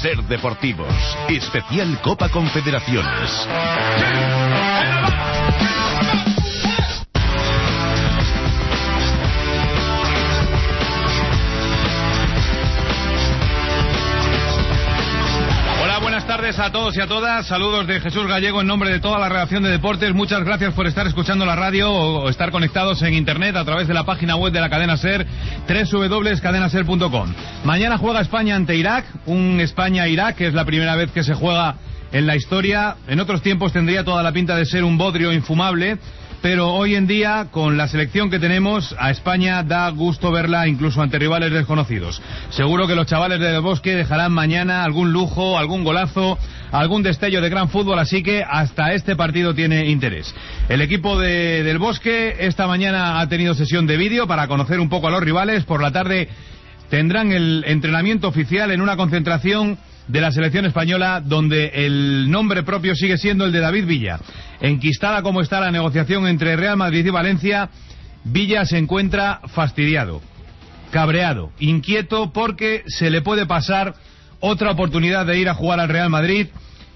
Ser Deportivos, especial Copa Confederaciones. Buenas tardes a todos y a todas, saludos de Jesús Gallego en nombre de toda la redacción de Deportes. Muchas gracias por estar escuchando la radio o estar conectados en internet a través de la página web de la cadena SER, www.cadenaser.com. Mañana juega España ante Irak, un España-Irak que es la primera vez que se juega en la historia. En otros tiempos tendría toda la pinta de ser un bodrio infumable, pero hoy en día, con la selección que tenemos, a España da gusto verla incluso ante rivales desconocidos. Seguro que los chavales del Bosque dejarán mañana algún lujo, algún golazo, algún destello de gran fútbol, así que hasta este partido tiene interés. El equipo del Bosque esta mañana ha tenido sesión de vídeo para conocer un poco a los rivales. Por la tarde tendrán el entrenamiento oficial en una concentración de la selección española, donde el nombre propio sigue siendo el de David Villa. Enquistada como está la negociación entre Real Madrid y Valencia, Villa se encuentra fastidiado, cabreado, inquieto, porque se le puede pasar otra oportunidad de ir a jugar al Real Madrid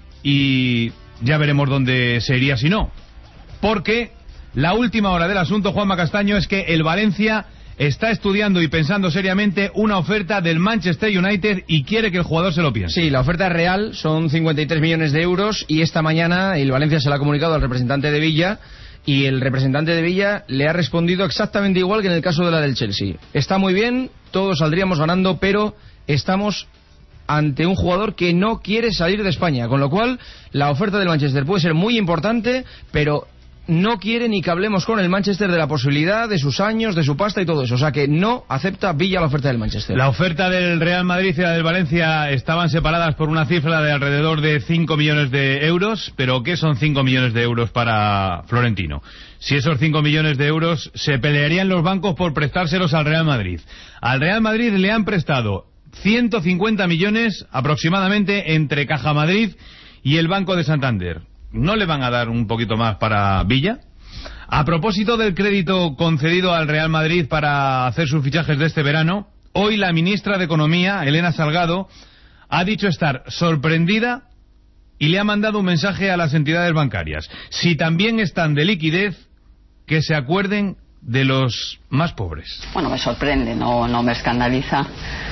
y ya veremos dónde se iría si no. Porque la última hora del asunto, Juanma Castaño, es que el Valencia está estudiando y pensando seriamente una oferta del Manchester United y quiere que el jugador se lo piense. Sí, la oferta es real, son 53 millones de euros y esta mañana el Valencia se la ha comunicado al representante de Villa y el representante de Villa le ha respondido exactamente igual que en el caso de la del Chelsea. Está muy bien, todos saldríamos ganando, pero estamos ante un jugador que no quiere salir de España, con lo cual la oferta del Manchester puede ser muy importante, pero no quiere ni que hablemos con el Manchester de la posibilidad, de sus años, de su pasta y todo eso. O sea que no acepta Villa la oferta del Manchester. La oferta del Real Madrid y la del Valencia estaban separadas por una cifra de alrededor de 5 millones de euros. ¿Pero qué son 5 millones de euros para Florentino? Si esos 5 millones de euros se pelearían los bancos por prestárselos al Real Madrid. Al Real Madrid le han prestado 150 millones aproximadamente entre Caja Madrid y el Banco de Santander. ¿No le van a dar un poquito más para Villa? A propósito del crédito concedido al Real Madrid para hacer sus fichajes de este verano, hoy la ministra de Economía, Elena Salgado, ha dicho estar sorprendida y le ha mandado un mensaje a las entidades bancarias. Si también están de liquidez, que se acuerden de los más pobres. Bueno, me sorprende, no me escandaliza.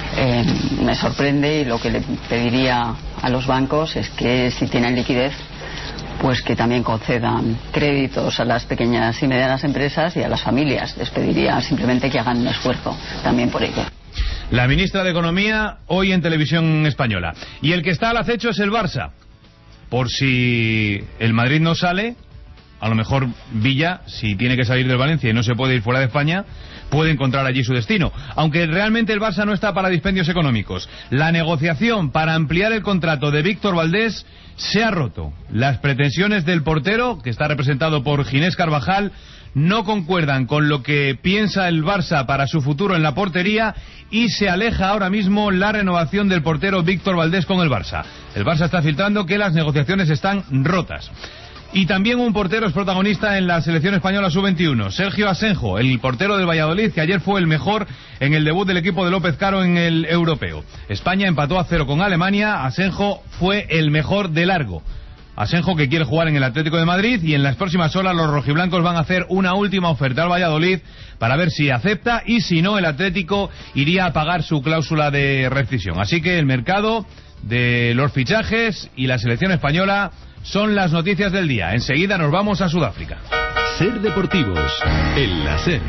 Me sorprende, y lo que le pediría a los bancos es que si tienen liquidez, pues que también concedan créditos a las pequeñas y medianas empresas y a las familias. Les pediría simplemente que hagan un esfuerzo también por ello. La ministra de Economía hoy en Televisión Española. Y el que está al acecho es el Barça. Por si el Madrid no sale, a lo mejor Villa, si tiene que salir del Valencia y no se puede ir fuera de España, puede encontrar allí su destino. Aunque realmente el Barça no está para dispendios económicos. La negociación para ampliar el contrato de Víctor Valdés se ha roto. Las pretensiones del portero, que está representado por Ginés Carvajal, no concuerdan con lo que piensa el Barça para su futuro en la portería y se aleja ahora mismo la renovación del portero Víctor Valdés con el Barça. El Barça está filtrando que las negociaciones están rotas. Y también un portero es protagonista en la selección española sub-21, Sergio Asenjo, el portero del Valladolid, que ayer fue el mejor en el debut del equipo de López Caro en el europeo. España empató a 0 con Alemania, Asenjo fue el mejor de largo. Asenjo, que quiere jugar en el Atlético de Madrid, y en las próximas horas los rojiblancos van a hacer una última oferta al Valladolid para ver si acepta, y si no, el Atlético iría a pagar su cláusula de rescisión. Así que el mercado de los fichajes y la selección española son las noticias del día. Enseguida nos vamos a Sudáfrica. Ser Deportivos, en la SER.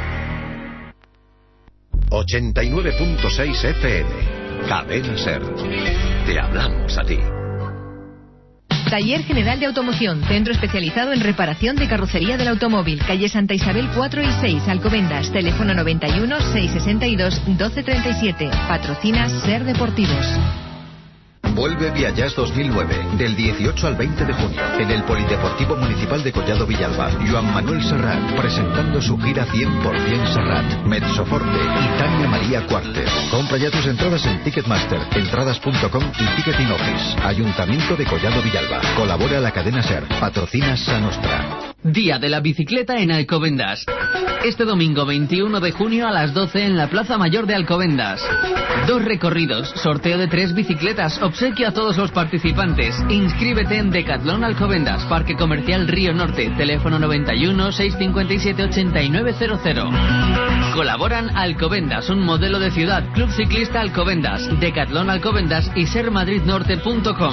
89.6 FM, Cadena SER. Te hablamos a ti. Taller General de Automoción, centro especializado en reparación de carrocería del automóvil, calle Santa Isabel 4 y 6, Alcobendas, teléfono 91 662 1237. Patrocina Ser Deportivos. Vuelve Viallás 2009, del 18 al 20 de junio, en el Polideportivo Municipal de Collado Villalba. Joan Manuel Serrat, presentando su gira 100% Serrat. Mezzoforte y Tania María Cuartes. Compra ya tus entradas en Ticketmaster, entradas.com y Ticketing Office. Ayuntamiento de Collado Villalba. Colabora la cadena SER. Patrocina Sa Nostra. Día de la bicicleta en Alcobendas. Este domingo 21 de junio a las 12 en la Plaza Mayor de Alcobendas. 2 recorridos, sorteo de 3 bicicletas, obsequio a todos los participantes. Inscríbete en Decathlon Alcobendas, Parque Comercial Río Norte, teléfono 91 657 8900. Colaboran Alcobendas, un modelo de ciudad, Club Ciclista Alcobendas, Decathlon Alcobendas y sermadridnorte.com.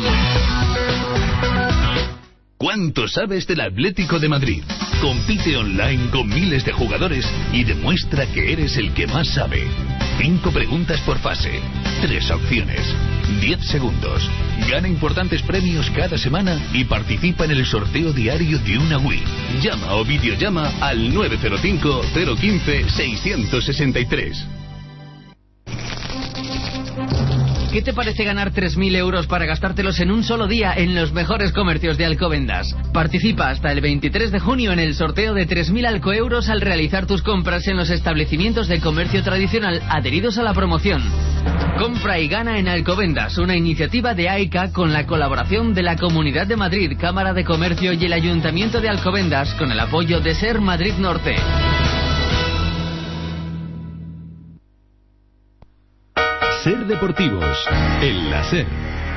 ¿Cuánto sabes del Atlético de Madrid? Compite online con miles de jugadores y demuestra que eres el que más sabe. 5 preguntas por fase, 3 opciones, 10 segundos. Gana importantes premios cada semana y participa en el sorteo diario de una Wii. Llama o videollama al 905 015 663. ¿Qué te parece ganar 3.000 euros para gastártelos en un solo día en los mejores comercios de Alcobendas? Participa hasta el 23 de junio en el sorteo de 3.000 alcoeuros al realizar tus compras en los establecimientos de comercio tradicional adheridos a la promoción. Compra y gana en Alcobendas, una iniciativa de AICA con la colaboración de la Comunidad de Madrid, Cámara de Comercio y el Ayuntamiento de Alcobendas con el apoyo de SER Madrid Norte. SER Deportivos, en la SER.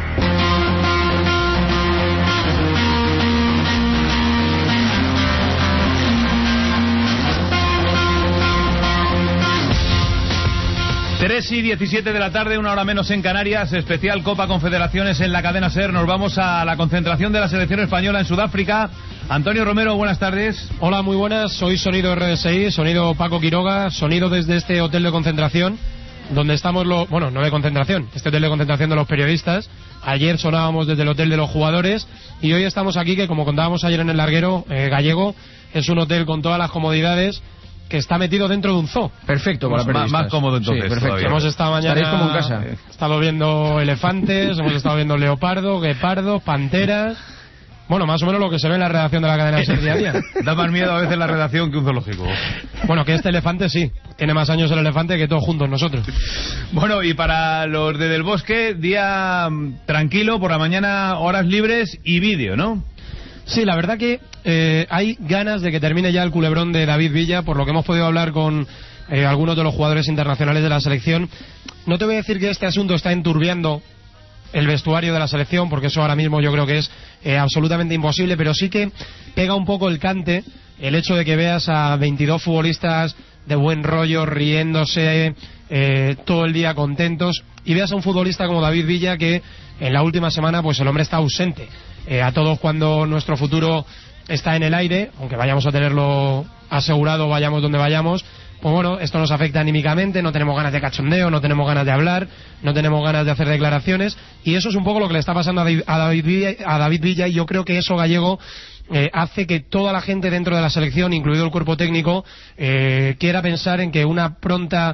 Tres y 17 de la tarde, 1 hora menos en Canarias, especial Copa Confederaciones en la cadena SER. Nos vamos a la concentración de la selección española en Sudáfrica. Antonio Romero, buenas tardes. Hola, muy buenas, soy Sonido RDSI, sonido Paco Quiroga, sonido desde este hotel de concentración, donde estamos bueno, no de concentración, este hotel de concentración de los periodistas. Ayer sonábamos desde el hotel de los jugadores y hoy estamos aquí, que como contábamos ayer en el larguero gallego, es un hotel con todas las comodidades, que está metido dentro de un zoo. Perfecto para periodistas. Más cómodo entonces. Sí, perfecto. Hemos estado mañana como en casa. Estado viendo elefantes, hemos estado viendo leopardo, guepardo, panteras. Bueno, más o menos lo que se ve en la redacción de la cadena SER día a día. Da más miedo a veces la redacción que un zoológico. Bueno, que este elefante sí. Tiene más años el elefante que todos juntos nosotros. Bueno, y para los de Del Bosque, día tranquilo, por la mañana horas libres y vídeo, ¿no? Sí, la verdad que hay ganas de que termine ya el culebrón de David Villa, por lo que hemos podido hablar con algunos de los jugadores internacionales de la selección. No te voy a decir que este asunto está enturbiando el vestuario de la selección, porque eso ahora mismo yo creo que es absolutamente imposible, pero sí que pega un poco el cante el hecho de que veas a 22 futbolistas de buen rollo, riéndose todo el día contentos, y veas a un futbolista como David Villa que en la última semana pues el hombre está ausente. A todos, cuando nuestro futuro está en el aire, aunque vayamos a tenerlo asegurado, vayamos donde vayamos, pues bueno, esto nos afecta anímicamente, no tenemos ganas de cachondeo, no tenemos ganas de hablar, no tenemos ganas de hacer declaraciones, y eso es un poco lo que le está pasando a David Villa, y yo creo que eso, Gallego, hace que toda la gente dentro de la selección, incluido el cuerpo técnico, quiera pensar en que una pronta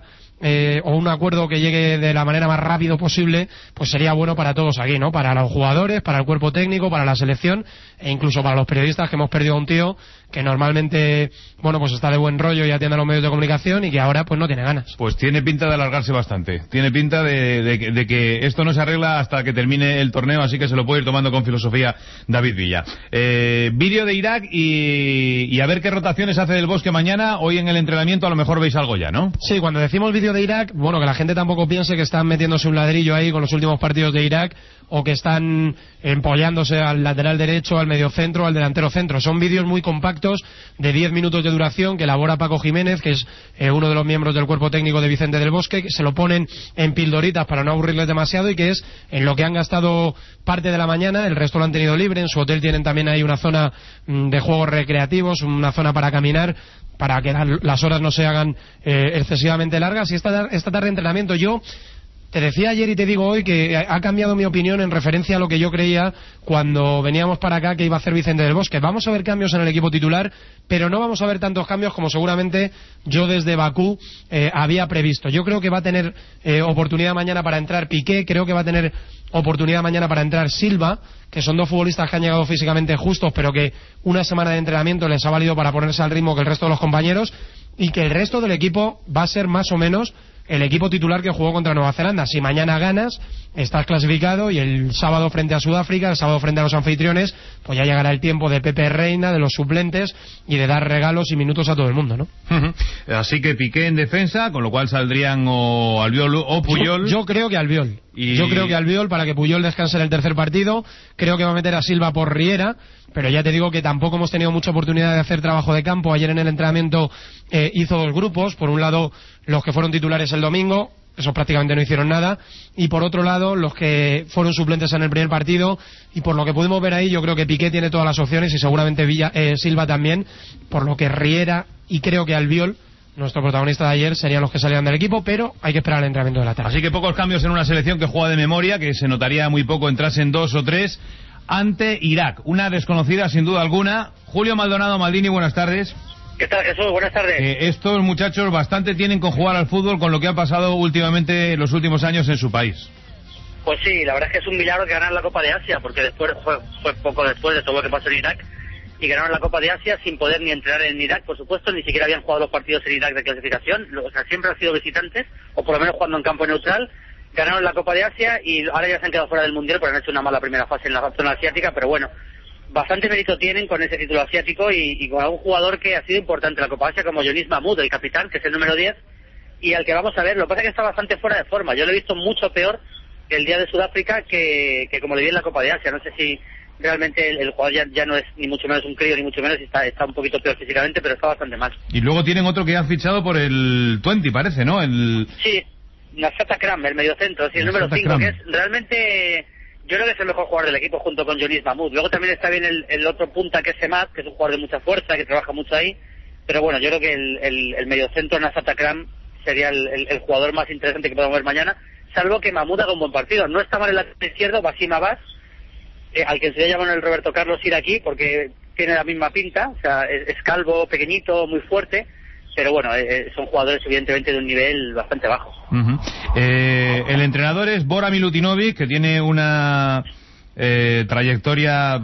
o un acuerdo que llegue de la manera más rápido posible, pues sería bueno para todos aquí, ¿no? Para los jugadores, para el cuerpo técnico, para la selección e incluso para los periodistas, que hemos perdido a un tío que normalmente, bueno, pues está de buen rollo y atiende a los medios de comunicación, y que ahora pues no tiene ganas. Pues tiene pinta de alargarse bastante, tiene pinta de que esto no se arregla hasta que termine el torneo, así que se lo puede ir tomando con filosofía David Villa. Vídeo de Irak y a ver qué rotaciones hace Del Bosque mañana. Hoy en el entrenamiento a lo mejor veis algo ya, ¿no? Sí, cuando decimos vídeo de Irak, bueno, que la gente tampoco piense que están metiéndose un ladrillo ahí con los últimos partidos de Irak, o que están empollándose al lateral derecho, al mediocentro, al delantero centro. Son vídeos muy compactos de 10 minutos de duración que elabora Paco Jiménez, que es uno de los miembros del cuerpo técnico de Vicente del Bosque, que se lo ponen en pildoritas para no aburrirles demasiado, y que es en lo que han gastado parte de la mañana. El resto lo han tenido libre. En su hotel tienen también ahí una zona de juegos recreativos, una zona para caminar, para que las horas no se hagan excesivamente largas. Y esta tarde de entrenamiento, yo te decía ayer y te digo hoy que ha cambiado mi opinión en referencia a lo que yo creía cuando veníamos para acá que iba a hacer Vicente del Bosque. Vamos a ver cambios en el equipo titular, pero no vamos a ver tantos cambios como seguramente yo desde Bakú había previsto. Yo creo que va a tener oportunidad mañana para entrar Piqué, creo que va a tener oportunidad mañana para entrar Silva, que son dos futbolistas que han llegado físicamente justos, pero que una semana de entrenamiento les ha valido para ponerse al ritmo que el resto de los compañeros, y que el resto del equipo va a ser más o menos el equipo titular que jugó contra Nueva Zelanda. Si mañana ganas, estás clasificado, y el sábado frente a Sudáfrica, el sábado frente a los anfitriones, pues ya llegará el tiempo de Pepe Reina, de los suplentes, y de dar regalos y minutos a todo el mundo, ¿no? Así que Piqué en defensa, con lo cual saldrían o Albiol o Puyol. Yo creo que Albiol. Yo creo que Albiol, para que Puyol descanse en el tercer partido. Creo que va a meter a Silva por Riera, pero ya te digo que tampoco hemos tenido mucha oportunidad de hacer trabajo de campo. Ayer en el entrenamiento hizo dos grupos. Por un lado, los que fueron titulares el domingo, esos prácticamente no hicieron nada, y por otro lado, los que fueron suplentes en el primer partido. Y por lo que pudimos ver ahí, yo creo que Piqué tiene todas las opciones, y seguramente Silva también, por lo que Riera y creo que Albiol, nuestro protagonista de ayer, serían los que salían del equipo, pero hay que esperar el entrenamiento de la tarde. Así que pocos cambios en una selección que juega de memoria, que se notaría muy poco entrasen 2 o 3 ante Irak, una desconocida sin duda alguna. Julio Maldonado, Maldini, buenas tardes. ¿Qué tal, Jesús? Buenas tardes. Estos muchachos bastante tienen con jugar al fútbol con lo que ha pasado últimamente en los últimos años en su país. Pues sí, la verdad es que es un milagro que ganaran la Copa de Asia, porque después fue poco después de todo lo que pasó en Irak, y ganaron la Copa de Asia sin poder ni entrenar en Irak, por supuesto, ni siquiera habían jugado los partidos en Irak de clasificación, o sea, siempre han sido visitantes, o por lo menos jugando en campo neutral. Ganaron la Copa de Asia y ahora ya se han quedado fuera del Mundial porque han hecho una mala primera fase en la zona asiática, pero bueno, bastante mérito tienen con ese título asiático y con algún jugador que ha sido importante en la Copa Asia, como Yonis Mahmoud, el capitán, que es el número 10, y al que vamos a ver. Lo que pasa es que está bastante fuera de forma. Yo lo he visto mucho peor el día de Sudáfrica que como le vi en la Copa de Asia. No sé si realmente el jugador ya no es ni mucho menos un crío, ni mucho menos, está un poquito peor físicamente, pero está bastante mal. Y luego tienen otro que han fichado por el 20, parece, ¿no? Sí, Nasrat Akram, el mediocentro, sí, el número 5, que es realmente, yo creo que es el mejor jugador del equipo junto con Yonis Mahmoud. Luego también está bien el otro punta, que es Semat, que es un jugador de mucha fuerza, que trabaja mucho ahí, pero bueno, yo creo que el mediocentro Nasrat Akram sería el jugador más interesante que podamos ver mañana, salvo que Mahmoud haga un buen partido. No está mal el lateral izquierdo, Basim Abbas, al que se le llama el Roberto Carlos iraquí, porque tiene la misma pinta, o sea, es calvo, pequeñito, muy fuerte, pero bueno, son jugadores evidentemente de un nivel bastante bajo. El entrenador es Bora Milutinovic, que tiene una trayectoria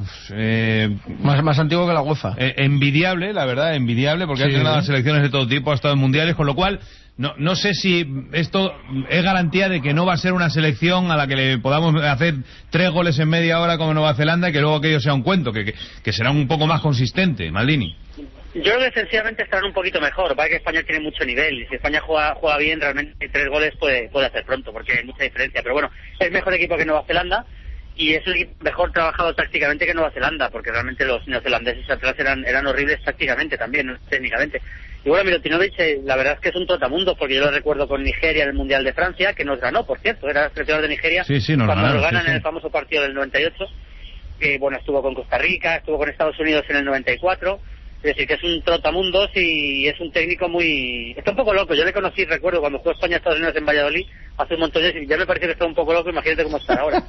más antiguo que la UEFA. Envidiable, la verdad, envidiable, porque ha entrenado a selecciones de todo tipo, ha estado en mundiales, con lo cual no sé si esto es garantía de que no va a ser una selección a la que le podamos hacer 3 goles en media hora como Nueva Zelanda y que luego aquello sea un cuento, que será un poco más consistente, Maldini. Yo creo que sencillamente estarán un poquito mejor. Para que España tiene mucho nivel y si España juega bien, realmente 3 goles puede hacer pronto, porque hay mucha diferencia. Pero bueno, es mejor equipo que Nueva Zelanda y es un equipo mejor trabajado tácticamente que Nueva Zelanda, porque realmente los neozelandeses atrás eran horribles tácticamente también, no técnicamente. Y bueno, Milutinovic, la verdad es que es un trotamundos, porque yo lo recuerdo con Nigeria en el Mundial de Francia, que nos ganó, por cierto, era seleccionador de Nigeria, cuando nos ganan en el famoso partido del 98. Bueno, estuvo con Costa Rica, estuvo con Estados Unidos en el 94. Es decir, que es un trotamundos y es un técnico muy... Está un poco loco. Yo le conocí, recuerdo, cuando jugó España a Estados Unidos en Valladolid hace un montón de años, y ya me pareció que estaba un poco loco. Imagínate cómo está ahora.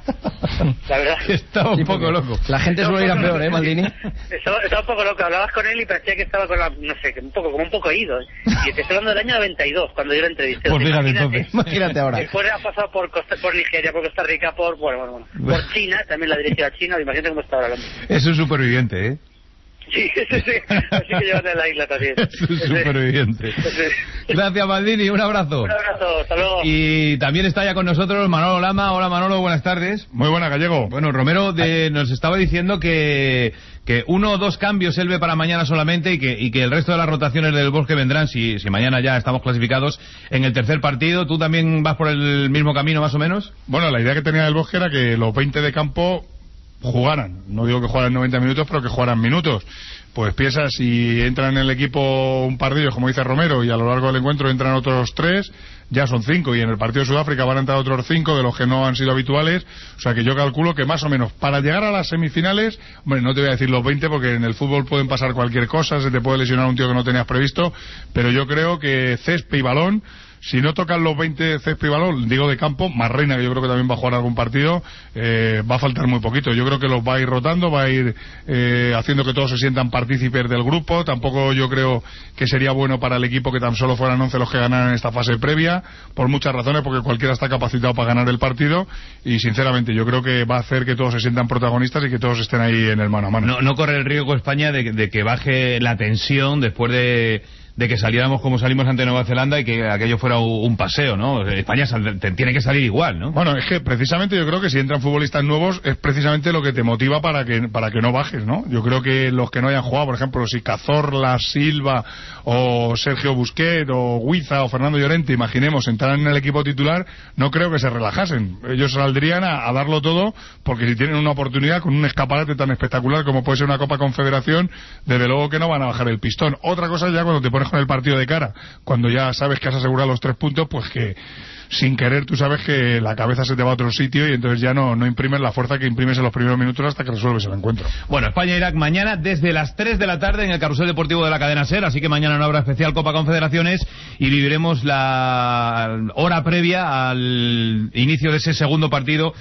La verdad. Estaba un poco loco. La gente suele ir a peor, Maldini. Estaba un poco loco. Hablabas con él y parecía que estaba con la... No sé, como un poco ido. Y te estoy hablando del año 92, cuando yo lo entrevisté. Pues imagínate ahora. Después ha pasado por Nigeria, por Costa Rica, por por China, también la dirigió a China. Imagínate cómo está ahora. Es un superviviente, ¿eh? Sí. Así que llevan a la isla también. Es un superviviente. Gracias, Maldini, un abrazo. Un abrazo, hasta luego. Y también está ya con nosotros Manolo Lama. Hola, Manolo, buenas tardes. Muy buena, Gallego. Bueno, Romero nos estaba diciendo que 1 o 2 cambios él ve para mañana solamente y que el resto de las rotaciones del Bosque vendrán si mañana ya estamos clasificados en el tercer partido. ¿Tú también vas por el mismo camino, más o menos? Bueno, la idea que tenía el Bosque era que los 20 de campo jugaran, no digo que jugaran 90 minutos, pero que jugaran minutos. Pues piensas, si entran en el equipo un par de ellos, como dice Romero, y a lo largo del encuentro entran otros 3, ya son 5, y en el partido de Sudáfrica van a entrar otros 5 de los que no han sido habituales. O sea que yo calculo que más o menos para llegar a las semifinales, hombre, no te voy a decir los 20 porque en el fútbol pueden pasar cualquier cosa, se te puede lesionar un tío que no tenías previsto, pero yo creo que césped y balón si no tocan los 20 césped y balón, digo de campo, más Reina, que yo creo que también va a jugar algún partido, va a faltar muy poquito. Yo creo que los va a ir rotando, va a ir haciendo que todos se sientan partícipes del grupo. Tampoco yo creo que sería bueno para el equipo que tan solo fueran 11 los que ganaran en esta fase previa, por muchas razones, porque cualquiera está capacitado para ganar el partido, y sinceramente yo creo que va a hacer que todos se sientan protagonistas y que todos estén ahí en el mano a mano. No corre el riesgo España de que baje la tensión después de que saliéramos como salimos ante Nueva Zelanda y que aquello fuera un paseo, ¿no? España tiene que salir igual, ¿no? Bueno, es que precisamente yo creo que si entran futbolistas nuevos es precisamente lo que te motiva para que no bajes, ¿no? Yo creo que los que no hayan jugado, por ejemplo, si Cazorla, Silva o Sergio Busquets o Huiza o Fernando Llorente, imaginemos, entraran en el equipo titular, no creo que se relajasen. Ellos saldrían a darlo todo, porque si tienen una oportunidad con un escaparate tan espectacular como puede ser una Copa Confederación, desde luego que no van a bajar el pistón. Otra cosa ya cuando te pones con el partido de cara, cuando ya sabes que has asegurado los 3 puntos, pues que sin querer tú sabes que la cabeza se te va a otro sitio y entonces ya no imprimes la fuerza que imprimes en los primeros minutos hasta que resuelves el encuentro. Bueno, España-Irak mañana desde las 3 de la tarde en el Carrusel Deportivo de la cadena SER, así que mañana no habrá especial Copa Confederaciones y viviremos la hora previa al inicio de ese segundo partido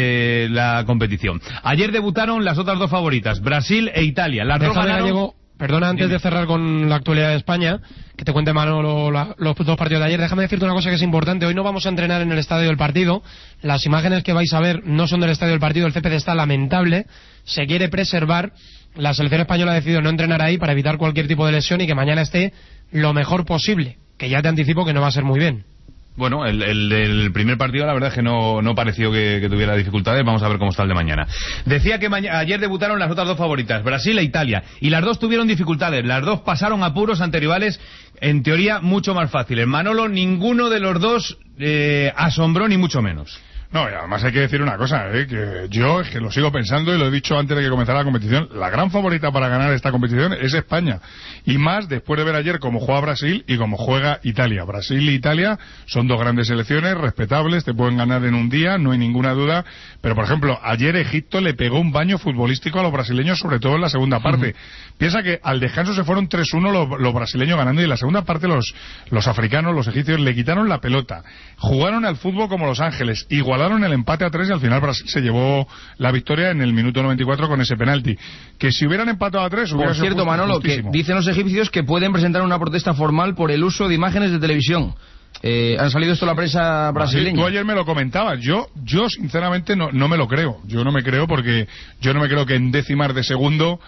de la competición. Ayer debutaron las otras dos favoritas, Brasil e Italia. Las dos ganaron... Perdona, antes de cerrar con la actualidad de España, que te cuente Manolo los dos partidos de ayer, déjame decirte una cosa que es importante. Hoy no vamos a entrenar en el estadio del partido. Las imágenes que vais a ver no son del estadio del partido. El césped está lamentable. Se quiere preservar. La selección española ha decidido no entrenar ahí para evitar cualquier tipo de lesión y que mañana esté lo mejor posible. Que ya te anticipo que no va a ser muy bien. Bueno, el primer partido la verdad es que no pareció que tuviera dificultades. Vamos a ver cómo está el de mañana. Decía que ayer debutaron las otras dos favoritas, Brasil e Italia, y las dos tuvieron dificultades. Las dos pasaron apuros ante rivales en teoría mucho más fáciles. Manolo, ninguno de los dos asombró ni mucho menos. No, y además hay que decir una cosa, que yo es que lo sigo pensando y lo he dicho antes de que comenzara la competición. La gran favorita para ganar esta competición es España, y más después de ver ayer cómo juega Brasil y cómo juega Italia. Brasil y Italia son dos grandes selecciones respetables, te pueden ganar en un día, no hay ninguna duda, pero por ejemplo ayer Egipto le pegó un baño futbolístico a los brasileños, sobre todo en la segunda parte. Piensa que al descanso se fueron 3-1 los brasileños ganando, y en la segunda parte los africanos, los egipcios, le quitaron la pelota, jugaron al fútbol como Los Ángeles, igualaron el empate a 3 y al final Brasil se llevó la victoria en el minuto 94 con ese penalti. Que si hubieran empatado a 3 hubiera sido justo, Manolo, justísimo. Que dicen los egipcios que pueden presentar una protesta formal por el uso de imágenes de televisión. Han salido esto en la prensa brasileña. Tú ayer me lo comentabas. Yo sinceramente no me lo creo. Yo no me creo, porque yo no me creo que en décimas de segundo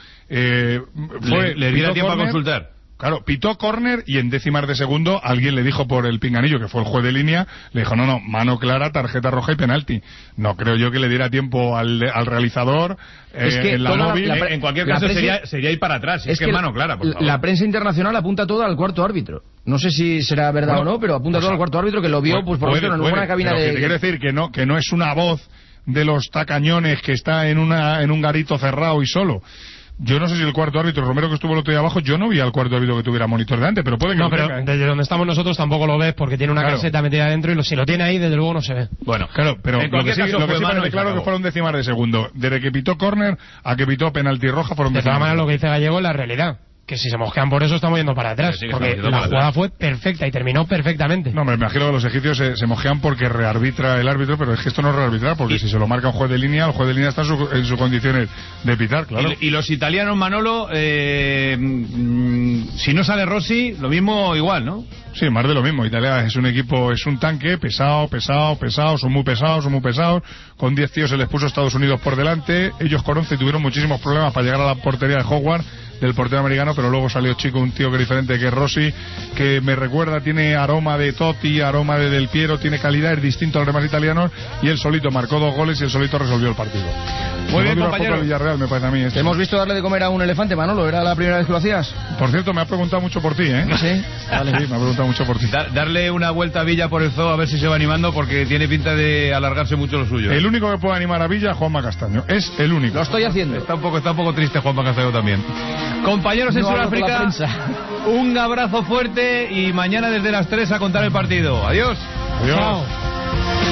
le diera tiempo a consultar. Claro, pitó córner y en décimas de segundo alguien le dijo por el pinganillo, que fue el juez de línea, le dijo no, mano clara, tarjeta roja y penalti. No creo yo que le diera tiempo al realizador. Es que en la móvil, en cualquier caso sería ir para atrás, es que mano clara, por favor. La prensa internacional apunta todo al cuarto árbitro. No sé si será verdad o no, pero apunta todo al cuarto árbitro, que lo vio por ejemplo en una cabina de... Te quiero decir que no es una voz de los tacañones que está en un garito cerrado y solo. Yo no sé si el cuarto árbitro, Romero, que estuvo el otro día abajo, yo no vi al cuarto árbitro que tuviera monitor delante, pero puede que no, pero desde donde estamos nosotros tampoco lo ves, porque tiene una caseta metida adentro y si lo tiene ahí, desde luego no se ve. Bueno, claro, pero lo que sí parece claro que fueron décimas de segundo. Desde que pitó córner a que pitó penalti roja fueron décimas. De todas maneras, lo que dice Gallego es la realidad. Que si se mosquean por eso estamos yendo para atrás, porque la jugada fue perfecta y terminó perfectamente. No, me imagino que los egipcios se mosquean porque rearbitra el árbitro, pero es que esto no es rearbitrar, porque si se lo marca un juez de línea, el juez de línea está en sus condiciones de pitar, claro. Y los italianos, Manolo, si no sale Rossi, lo mismo igual, ¿no? Sí, más de lo mismo. Italia es un equipo, es un tanque pesado, son muy pesados. Con 10 tíos se les puso Estados Unidos por delante. Ellos con 11 tuvieron muchísimos problemas para llegar a la portería de Howard, del portero americano, pero luego salió chico, un tío que es diferente, que es Rossi, que me recuerda, tiene aroma de Totti, aroma de Del Piero, tiene calidad, es distinto a los demás italianos, y él solito marcó 2 goles y él solito resolvió el partido. Muy bien, compañero. Villarreal, me parece a mí. Hemos visto darle de comer a un elefante, Manolo, ¿era la primera vez que lo hacías? Por cierto, me ha preguntado mucho por ti, ¿eh? Sí, vale. Sí, me ha preguntado mucho por ti. Darle una vuelta a Villa por el zoo a ver si se va animando, porque tiene pinta de alargarse mucho lo suyo. El único que puede animar a Villa, Juanma Castaño, es el único. Lo estoy haciendo. Está un poco triste Juanma Castaño también. Compañeros en Sudáfrica, un abrazo fuerte y mañana desde las 3 a contar el partido. Adiós. Chao.